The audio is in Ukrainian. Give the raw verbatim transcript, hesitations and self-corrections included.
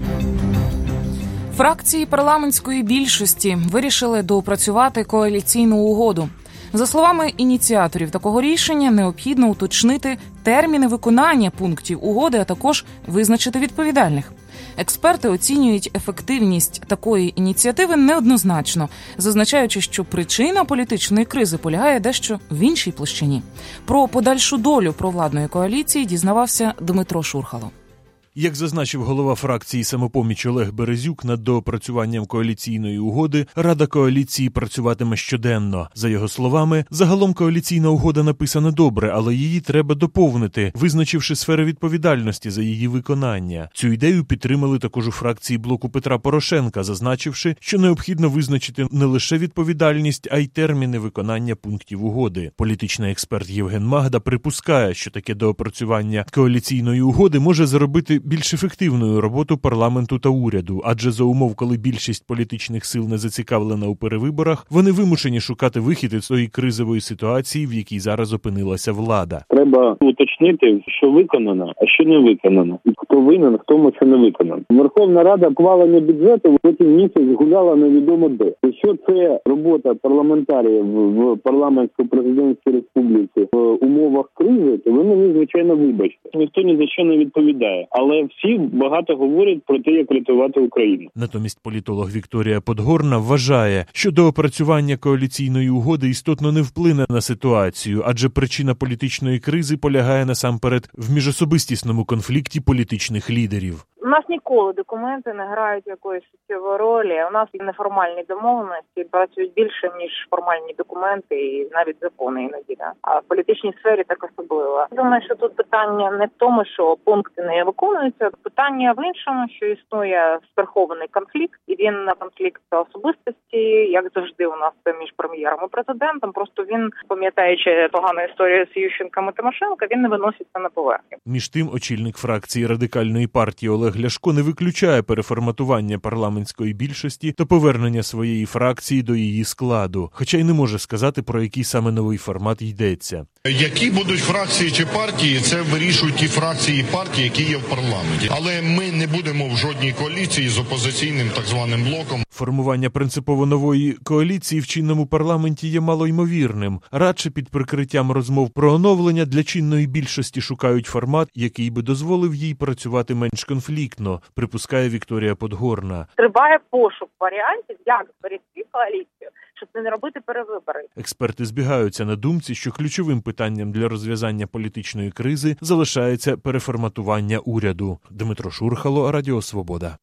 Фракції парламентської більшості вирішили доопрацювати коаліційну угоду. За словами ініціаторів такого рішення, необхідно уточнити терміни виконання пунктів угоди, а також визначити відповідальних. Експерти оцінюють ефективність такої ініціативи неоднозначно, зазначаючи, що причина політичної кризи полягає дещо в іншій площині. Про подальшу долю провладної коаліції дізнавався Дмитро Шурхало. Як зазначив голова фракції «Самопоміч» Олег Березюк, над доопрацюванням коаліційної угоди Рада коаліції працюватиме щоденно. За його словами, загалом коаліційна угода написана добре, але її треба доповнити, визначивши сфери відповідальності за її виконання. Цю ідею підтримали також у фракції блоку Петра Порошенка, зазначивши, що необхідно визначити не лише відповідальність, а й терміни виконання пунктів угоди. Політичний експерт Євген Магда припускає, що таке доопрацювання коаліційної угоди може зробити більш ефективною роботу парламенту та уряду, адже за умов, коли більшість політичних сил не зацікавлена у перевиборах, вони вимушені шукати вихід із тої кризової ситуації, в якій зараз опинилася влада. Треба уточнити, що виконано, а що не виконано. І хто винен, хто тому, що не виконано. Верховна Рада ухвалення бюджету потім місяць гуляла невідомо де. Якщо це робота парламентарів в парламентсько-президентській республіці в умовах кризи, то ви мені, звичайно, вибачте. Ніхто ні за що не відповідає. Але Але всі багато говорять про те, як рятувати Україну. Натомість політолог Вікторія Подгорна вважає, що доопрацювання коаліційної угоди істотно не вплине на ситуацію, адже причина політичної кризи полягає насамперед в міжособистісному конфлікті політичних лідерів. У нас ніколи документи не грають якоїсь суттєвої ролі. У нас неформальні домовленості працюють більше, ніж формальні документи і навіть закони іноді. Да? А в політичній сфері так особливо. Думаю, що тут питання не в тому, що пункти не виконуються. Питання в іншому, що існує сверхований конфлікт, і він на конфлікт особистості, як завжди у нас між прем'єром і президентом. Просто він, пам'ятаючи погану історію з Ющенком і Тимошенко, він не виноситься на поверхню. Між тим, очільник фракції Радикальної партії Олег Ляшко не виключає переформатування парламентської більшості та повернення своєї фракції до її складу, хоча й не може сказати, про який саме новий формат йдеться. Які будуть фракції чи партії, це вирішують ті фракції і партії, які є в парламенті. Але ми не будемо в жодній коаліції з опозиційним так званим блоком. Формування принципово нової коаліції в чинному парламенті є малоймовірним. Радше під прикриттям розмов про оновлення для чинної більшості шукають формат, який би дозволив їй працювати менш конфліктно, припускає Вікторія Подгорна. Триває пошук варіантів, як зберегти коаліцію, щоб не робити перевибори. Експерти збігаються на думці, що ключовим питанням для розв'язання політичної кризи залишається переформатування уряду. Дмитро Шурхало, Радіо Свобода.